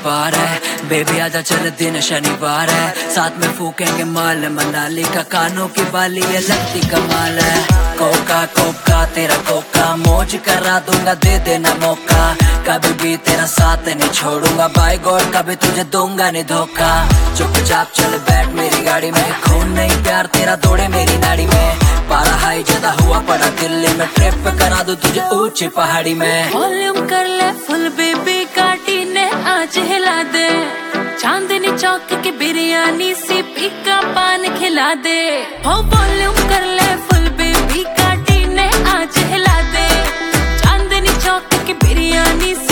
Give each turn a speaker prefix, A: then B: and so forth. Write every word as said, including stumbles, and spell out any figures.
A: बार है, बेबी आजा चल दिन शनिवार है, साथ में फूकेंगे माल मनाली का, कानों की बाली ये लगती कमाल है। कोका कोका तेरा कोका मौज करा दूंगा, दे देना मौका, कभी भी तेरा साथ नहीं छोड़ूंगा, बाय गॉड कभी तुझे दूंगा नहीं धोखा। चुपचाप चल बैठ मेरी गाड़ी में, खून नहीं प्यार तेरा दौड़े मेरी नाड़ी में, पारा हाई ज्यादा हुआ पड़ा दिल्ली में, ट्रिप करा दूं तुझे ऊंची पहाड़ी में।
B: वॉल्यूम कर ले फुल बेबी, काटी ने आज हिला दे, चांदनी चौक की बिरयानी सी पीका पान खिला दे। हो वॉल्यूम कर ले फुल बेबी, काटी ने आज हिला दे, चांदनी चौक की बिरयानी सी